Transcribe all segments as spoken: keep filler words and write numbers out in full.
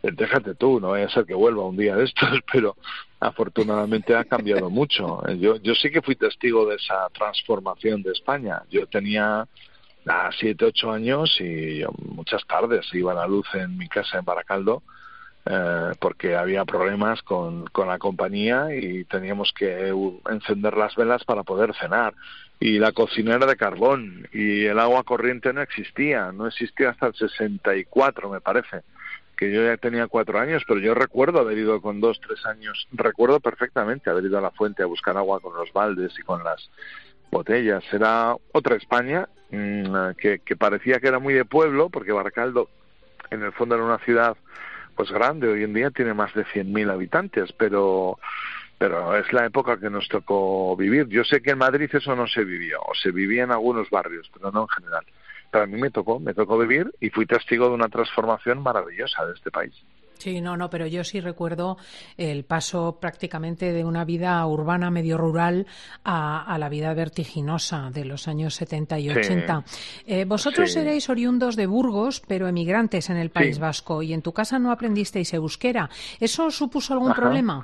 déjate tú, no vaya a ser que vuelva un día de estos, pero afortunadamente ha cambiado mucho. Yo, yo sí que fui testigo de esa transformación de España. Yo tenía a siete, ocho años y yo, muchas tardes iba la luz en mi casa en Baracaldo eh, porque había problemas con, con la compañía y teníamos que uh, encender las velas para poder cenar. Y la cocina era de carbón y el agua corriente no existía, no existía hasta el sesenta y cuatro, me parece, que yo ya tenía cuatro años, pero yo recuerdo haber ido con dos, tres años, recuerdo perfectamente haber ido a la fuente a buscar agua con los baldes y con las botellas. Era otra España mmm, que, que parecía que era muy de pueblo, porque Baracaldo en el fondo era una ciudad pues grande, hoy en día tiene más de cien mil habitantes, pero pero es la época que nos tocó vivir. Yo sé que en Madrid eso no se vivió, o se vivía en algunos barrios, pero no en general. Pero a mí me tocó, me tocó vivir y fui testigo de una transformación maravillosa de este país. Sí, no, no, pero yo sí recuerdo el paso prácticamente de una vida urbana medio rural a, a la vida vertiginosa de los años setenta y ochenta. Sí, eh, vosotros sí. Erais oriundos de Burgos, pero emigrantes en el País sí. Vasco, y en tu casa no aprendisteis euskera. ¿Eso supuso algún Ajá. problema?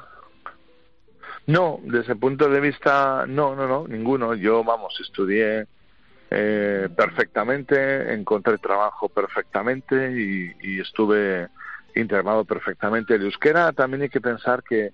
No, desde el punto de vista, no, no, no, ninguno. Yo, vamos, estudié eh, perfectamente, encontré trabajo perfectamente y, y estuve integrado perfectamente. El euskera también hay que pensar que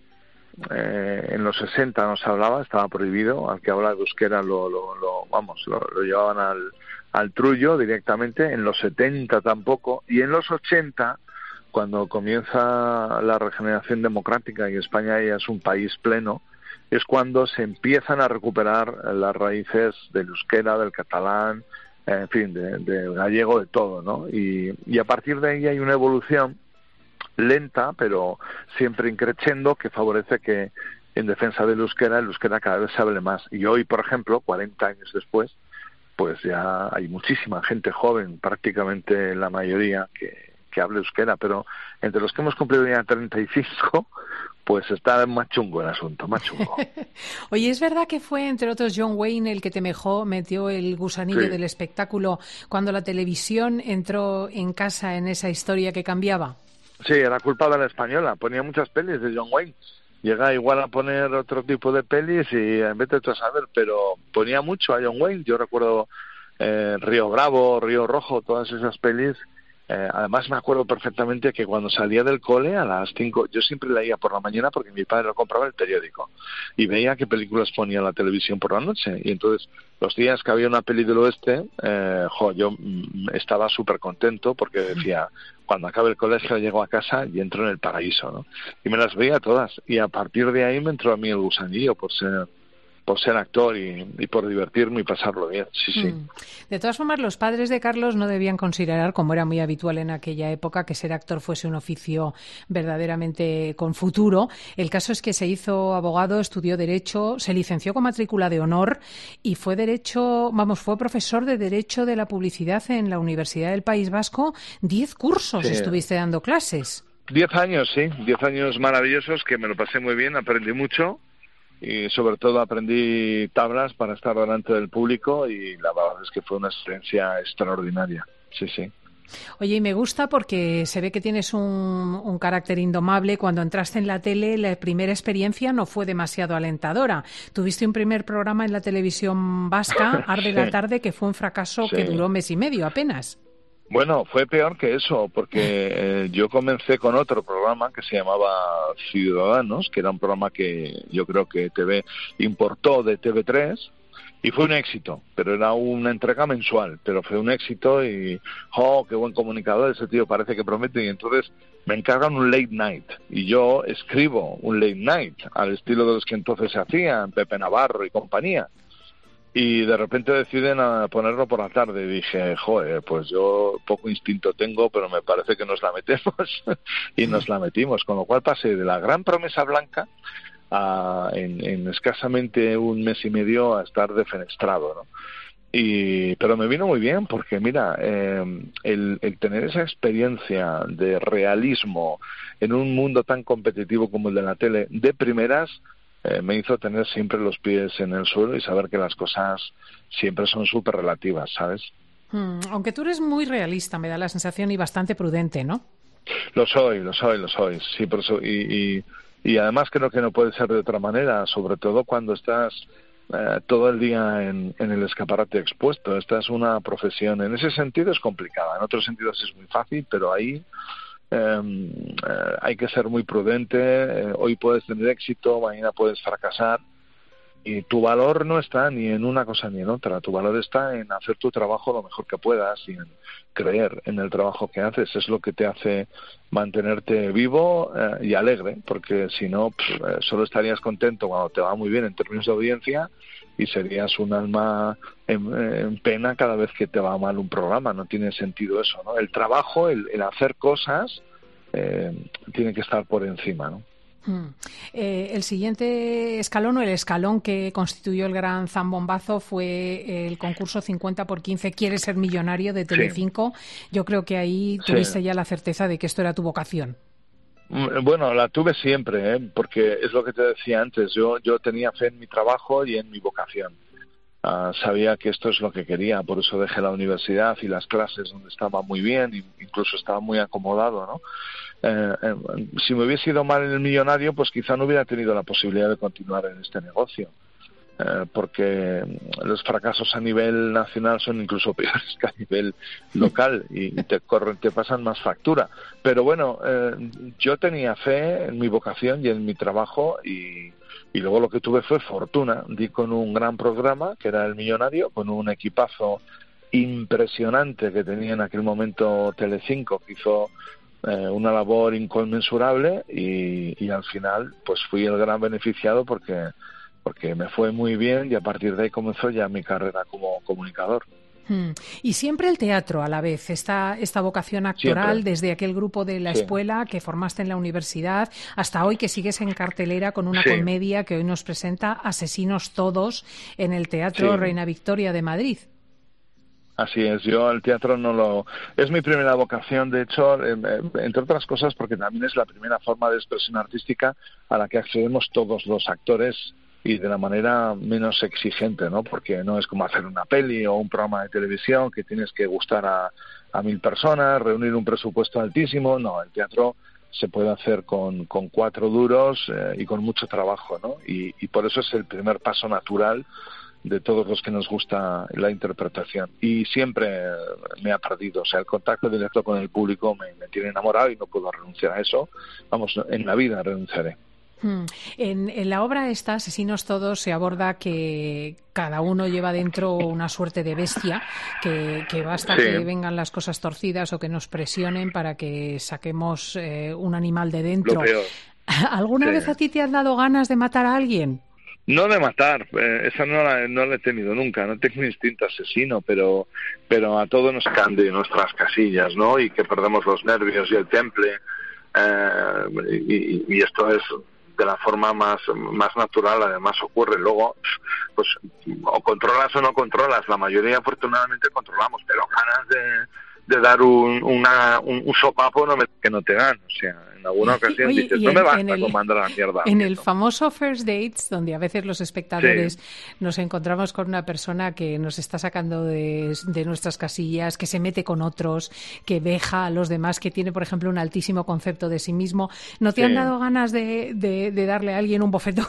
eh, en los sesenta no se hablaba, estaba prohibido. Al que habla de euskera lo, lo, lo vamos, lo, lo llevaban al, al trullo directamente. En los setenta tampoco. Y en los ochenta, cuando comienza la regeneración democrática y España ya es un país pleno, es cuando se empiezan a recuperar las raíces del euskera, del catalán, en fin, de, del gallego, de todo, ¿no? Y, y a partir de ahí hay una evolución lenta, pero siempre increciendo, que favorece que en defensa del euskera, el euskera cada vez se hable más. Y hoy, por ejemplo, cuarenta años después, pues ya hay muchísima gente joven, prácticamente la mayoría, que que hable euskera, pero entre los que hemos cumplido ya treinta y cinco, pues está más chungo el asunto, más chungo. Oye, ¿es verdad que fue, entre otros, John Wayne el que te mejó, metió el gusanillo sí. del espectáculo cuando la televisión entró en casa en esa historia que cambiaba? Sí, era culpa de la española, ponía muchas pelis de John Wayne. Llega igual a poner otro tipo de pelis y en vez de todo saber, pero ponía mucho a John Wayne. Yo recuerdo eh, Río Bravo, Río Rojo, todas esas pelis. Eh, además me acuerdo perfectamente que cuando salía del cole a las cinco, yo siempre leía por la mañana porque mi padre lo compraba el periódico y veía qué películas ponía la televisión por la noche, y entonces los días que había una peli del oeste, eh, jo, yo mm, estaba súper contento porque decía, cuando acabe el colegio llego a casa y entro en el paraíso, ¿no? Y me las veía todas, y a partir de ahí me entró a mí el gusanillo por ser por ser actor y, y por divertirme y pasarlo bien, sí, sí. Mm. De todas formas, los padres de Carlos no debían considerar, como era muy habitual en aquella época, que ser actor fuese un oficio verdaderamente con futuro. El caso es que se hizo abogado, estudió Derecho, se licenció con matrícula de honor y fue derecho, vamos, fue profesor de Derecho de la Publicidad en la Universidad del País Vasco. Diez cursos sí. estuviste dando clases. Diez años, sí. Diez años maravillosos que me lo pasé muy bien, aprendí mucho. Y sobre todo aprendí tablas para estar delante del público y la verdad es que fue una experiencia extraordinaria, sí, sí. Oye, y me gusta porque se ve que tienes un, un carácter indomable. Cuando entraste en la tele, la primera experiencia no fue demasiado alentadora. Tuviste un primer programa en la televisión vasca, Arde sí. la Tarde, que fue un fracaso sí. que duró mes y medio apenas. Bueno, fue peor que eso, porque eh, yo comencé con otro programa que se llamaba Ciudadanos, que era un programa que yo creo que T V importó de T V tres, y fue un éxito, pero era una entrega mensual, pero fue un éxito y, oh, qué buen comunicador ese tío, parece que promete, y entonces me encargan un late night, y yo escribo un late night, al estilo de los que entonces se hacían, Pepe Navarro y compañía. Y de repente deciden a ponerlo por la tarde. Y dije, joder, pues yo poco instinto tengo, pero me parece que nos la metemos. Y nos la metimos. Con lo cual pasé de la gran promesa blanca a, en, en escasamente un mes y medio a estar defenestrado, ¿no? Y, pero me vino muy bien porque, mira, eh, el, el tener esa experiencia de realismo en un mundo tan competitivo como el de la tele, de primeras, Eh, me hizo tener siempre los pies en el suelo y saber que las cosas siempre son súper relativas, ¿sabes? Hmm, aunque tú eres muy realista, me da la sensación, y bastante prudente, ¿no? Lo soy, lo soy, lo soy, sí, por eso, y, y, y además creo que no puede ser de otra manera, sobre todo cuando estás eh, todo el día en, en el escaparate expuesto. Esta es una profesión, en ese sentido es complicada, en otros sentidos es muy fácil, pero ahí eh, eh, hay que ser muy prudente. Eh, hoy puedes tener éxito, mañana puedes fracasar. Y tu valor no está ni en una cosa ni en otra. Tu valor está en hacer tu trabajo lo mejor que puedas y en creer en el trabajo que haces. Es lo que te hace mantenerte vivo eh, y alegre, porque si no, pues, eh, solo estarías contento cuando te va muy bien en términos de audiencia y serías un alma en, en pena cada vez que te va mal un programa. No tiene sentido eso, ¿no? El trabajo, el, el hacer cosas, eh, tiene que estar por encima, ¿no? Hmm. Eh, el siguiente escalón o el escalón que constituyó el gran zambombazo fue el concurso cincuenta por quince ¿Quieres ser millonario? De Telecinco. Sí. Yo creo que ahí tuviste sí. ya la certeza de que esto era tu vocación. Bueno, la tuve siempre, ¿eh? Porque es lo que te decía antes. Yo, yo tenía fe en mi trabajo y en mi vocación. Uh, sabía que esto es lo que quería, por eso dejé la universidad y las clases donde estaba muy bien, incluso estaba muy acomodado, ¿no? Eh, eh, si me hubiese ido mal en el millonario, pues quizá no hubiera tenido la posibilidad de continuar en este negocio, eh, porque los fracasos a nivel nacional son incluso peores que a nivel local y, y te corren, te pasan más factura. Pero bueno, eh, yo tenía fe en mi vocación y en mi trabajo y Y luego lo que tuve fue fortuna. Di con un gran programa, que era El Millonario, con un equipazo impresionante que tenía en aquel momento Telecinco, que hizo eh, una labor inconmensurable y, y al final pues fui el gran beneficiado porque, porque me fue muy bien y a partir de ahí comenzó ya mi carrera como comunicador. Hmm. Y siempre el teatro a la vez, esta, esta vocación actoral, siempre. Desde aquel grupo de la sí. escuela que formaste en la universidad hasta hoy que sigues en cartelera con una sí. comedia que hoy nos presenta Asesinos Todos en el Teatro sí. Reina Victoria de Madrid. Así es, yo el teatro no lo... Es mi primera vocación, de hecho, eh, entre otras cosas porque también es la primera forma de expresión artística a la que accedemos todos los actores y de la manera menos exigente, ¿no? Porque no es como hacer una peli o un programa de televisión que tienes que gustar a, a mil personas, reunir un presupuesto altísimo. No, el teatro se puede hacer con, con cuatro duros eh, y con mucho trabajo, ¿no? Y, y por eso es el primer paso natural de todos los que nos gusta la interpretación. Y siempre me ha perdido, o sea, el contacto directo con el público me, me tiene enamorado y no puedo renunciar a eso. Vamos, en la vida renunciaré. En, en la obra esta, Asesinos Todos, se aborda que cada uno lleva dentro una suerte de bestia, que, que basta sí. que vengan las cosas torcidas o que nos presionen para que saquemos eh, un animal de dentro. Lo peor. ¿Alguna sí. vez a ti te han dado ganas de matar a alguien? No de matar, eh, esa no la, no la he tenido nunca, no tengo instinto asesino, pero pero a todos nos caen de nuestras casillas, ¿no? Y que perdemos los nervios y el temple, eh, y, y esto es de la forma más más natural, además ocurre. Luego, pues o controlas o no controlas, la mayoría afortunadamente controlamos, pero ganas de, de dar un, una, un, un sopapo no me, que no te dan, o sea, en alguna ocasión Oye, dices, no en, me basta con mandar a la mierda. En el famoso First Dates, donde a veces los espectadores sí. nos encontramos con una persona que nos está sacando de, de nuestras casillas, que se mete con otros, que veja a los demás, que tiene, por ejemplo, un altísimo concepto de sí mismo, ¿no te sí. han dado ganas de, de, de darle a alguien un bofetón?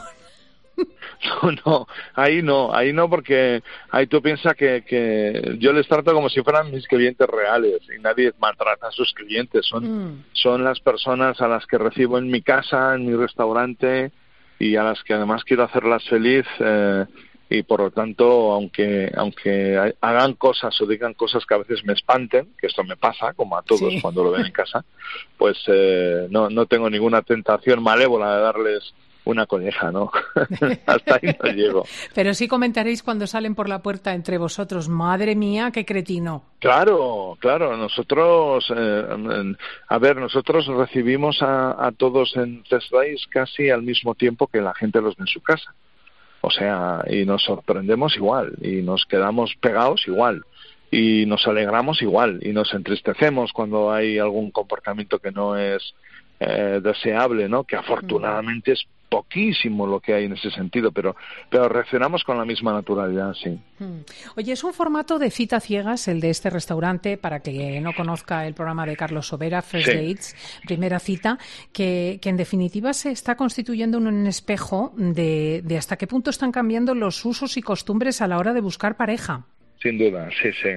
No, no, ahí no, ahí no, porque ahí tú piensas que, que yo les trato como si fueran mis clientes reales y nadie maltrata a sus clientes, son, mm. son las personas a las que recibo en mi casa, en mi restaurante y a las que además quiero hacerlas feliz eh, y por lo tanto, aunque aunque hagan cosas o digan cosas que a veces me espanten, que esto me pasa, como a todos sí. cuando lo ven en casa, pues eh, no, no tengo ninguna tentación malévola de darles una coneja, ¿no? Hasta ahí no llego. Pero sí comentaréis cuando salen por la puerta entre vosotros, madre mía, qué cretino. Claro, claro, nosotros, eh, a ver, nosotros recibimos a, a todos en First Dates casi al mismo tiempo que la gente los ve en su casa. O sea, y nos sorprendemos igual, y nos quedamos pegados igual, y nos alegramos igual, y nos entristecemos cuando hay algún comportamiento que no es Eh, deseable, ¿no? Que afortunadamente es poquísimo lo que hay en ese sentido, pero pero reaccionamos con la misma naturalidad, sí. Oye, es un formato de cita ciegas el de este restaurante, para que no conozca el programa de Carlos Sobera, First sí. Dates, primera cita, que, que en definitiva se está constituyendo en un espejo de, de hasta qué punto están cambiando los usos y costumbres a la hora de buscar pareja. Sin duda, sí, sí.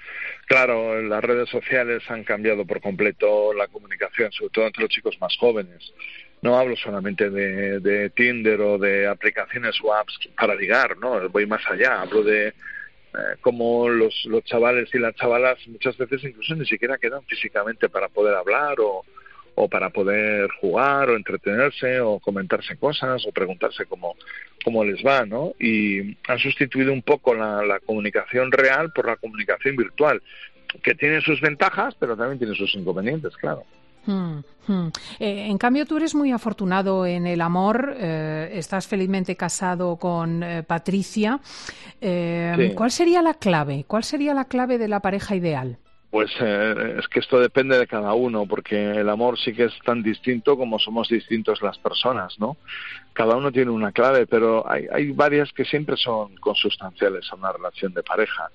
Claro, las redes sociales han cambiado por completo la comunicación, sobre todo entre los chicos más jóvenes. No hablo solamente de, de Tinder o de aplicaciones o apps para ligar, ¿no? Voy más allá, hablo de eh, cómo los, los chavales y las chavalas muchas veces incluso ni siquiera quedan físicamente para poder hablar o, o para poder jugar o entretenerse o comentarse cosas o preguntarse cómo, cómo les va, ¿no? Y han sustituido un poco la, la comunicación real por la comunicación virtual, que tiene sus ventajas, pero también tiene sus inconvenientes, claro. Hmm, hmm. Eh, en cambio, tú eres muy afortunado en el amor, eh, estás felizmente casado con eh, Patricia. Eh, sí. ¿Cuál sería la clave? ¿Cuál sería la clave de la pareja ideal? Pues eh, es que esto depende de cada uno, porque el amor sí que es tan distinto como somos distintos las personas, ¿no? Cada uno tiene una clave, pero hay, hay varias que siempre son consustanciales a una relación de pareja.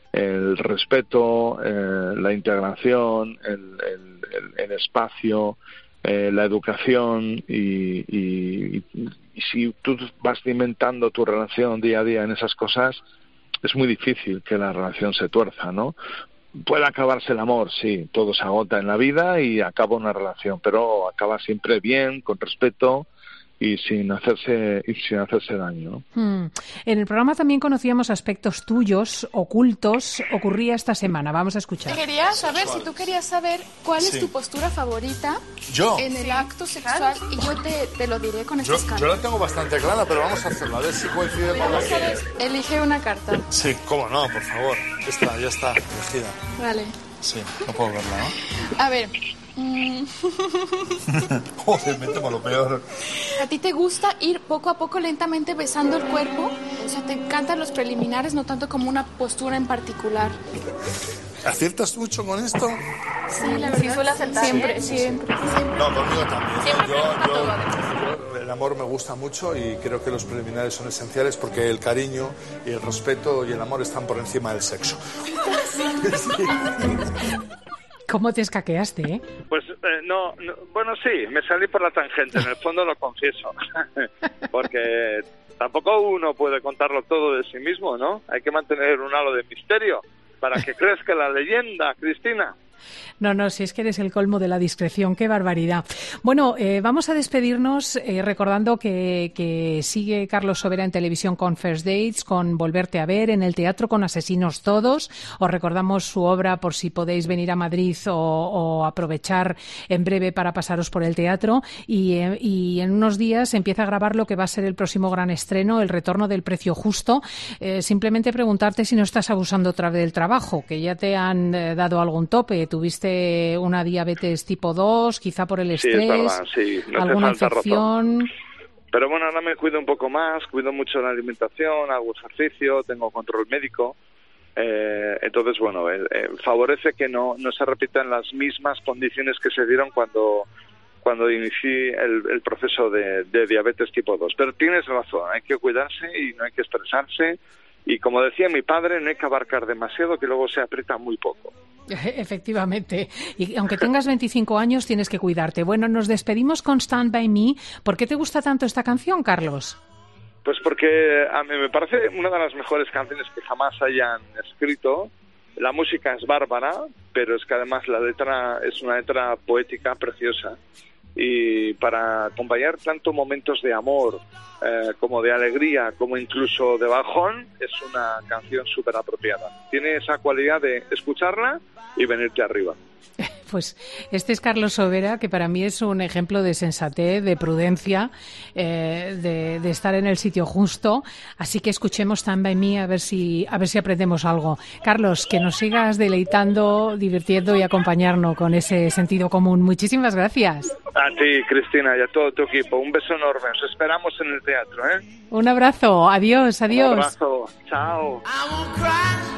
El respeto, eh, la integración, el, el, el, el espacio, eh, la educación y, y, y si tú vas cimentando tu relación día a día en esas cosas, es muy difícil que la relación se tuerza, ¿no? Puede acabarse el amor, sí, todo se agota en la vida y acaba una relación, pero acaba siempre bien, con respeto y sin hacerse y sin hacerse daño. Hmm. En el programa también conocíamos aspectos tuyos ocultos. Ocurría esta semana. Vamos a escuchar. Quería saber si tú querías saber cuál sí. es tu postura favorita ¿Yo? en el acto sexual y yo te, te lo diré con estas cartas. Yo la tengo bastante clara, pero vamos a hacerlo. A ver si coincide con la que... Elige una carta. Sí, cómo no, por favor. Esta, ya está, elegida. Vale. Sí, no puedo verla, ¿no? A ver... Joder, me temo lo peor. ¿A ti te gusta ir poco a poco lentamente besando el cuerpo? O sea, ¿te encantan los preliminares, no tanto como una postura en particular? ¿Aciertas mucho con esto? Sí, la verdad. Sí, suele acertar. Siempre, siempre, siempre. No, conmigo también. Siempre yo, me gusta yo, todo, además. Yo, el amor me gusta mucho y creo que los preliminares son esenciales porque el cariño y el respeto y el amor están por encima del sexo. Sí. ¿Cómo te escaqueaste, eh? Pues eh, no, no, bueno, sí, me salí por la tangente, en el fondo lo confieso, porque tampoco uno puede contarlo todo de sí mismo, ¿no? Hay que mantener un halo de misterio para que crezca la leyenda, Cristina. No, no, si es que eres el colmo de la discreción, qué barbaridad. Bueno, eh, vamos a despedirnos eh, recordando que, que sigue Carlos Sobera en televisión con First Dates, con Volverte a ver, en el teatro con Asesinos Todos. Os recordamos su obra por si podéis venir a Madrid o, o aprovechar en breve para pasaros por el teatro. Y, eh, y en unos días empieza a grabar lo que va a ser el próximo gran estreno, El retorno del precio justo. Eh, simplemente preguntarte si no estás abusando otra vez del trabajo, que ya te han eh, dado algún tope. Tuviste una diabetes tipo dos, quizá por el estrés, sí, es verdad, sí. No alguna infección. Razón. Pero bueno, ahora me cuido un poco más, cuido mucho la alimentación, hago ejercicio, tengo control médico. Eh, entonces, bueno, eh, eh, favorece que no, no se repitan las mismas condiciones que se dieron cuando, cuando inicié el, el proceso de, de diabetes tipo dos. Pero tienes razón, hay que cuidarse y no hay que estresarse. Y como decía mi padre, no hay que abarcar demasiado, que luego se aprieta muy poco. Efectivamente. Y aunque tengas veinticinco años, tienes que cuidarte. Bueno, nos despedimos con Stand By Me. ¿Por qué te gusta tanto esta canción, Carlos? Pues porque a mí me parece una de las mejores canciones que jamás hayan escrito. La música es bárbara, pero es que además la letra es una letra poética preciosa. Y para acompañar tanto momentos de amor eh, como de alegría, como incluso de bajón, es una canción súper apropiada. Tiene esa cualidad de escucharla y venirte arriba. Pues este es Carlos Sobera, que para mí es un ejemplo de sensatez, de prudencia, eh, de, de estar en el sitio justo. Así que escuchemos Stand By Me a ver si a ver si aprendemos algo. Carlos, que nos sigas deleitando, divirtiendo y acompañarnos con ese sentido común. Muchísimas gracias. A ti, Cristina, y a todo tu equipo. Un beso enorme. Os esperamos en el teatro, ¿eh? Un abrazo. Adiós, adiós. Un abrazo. Chao.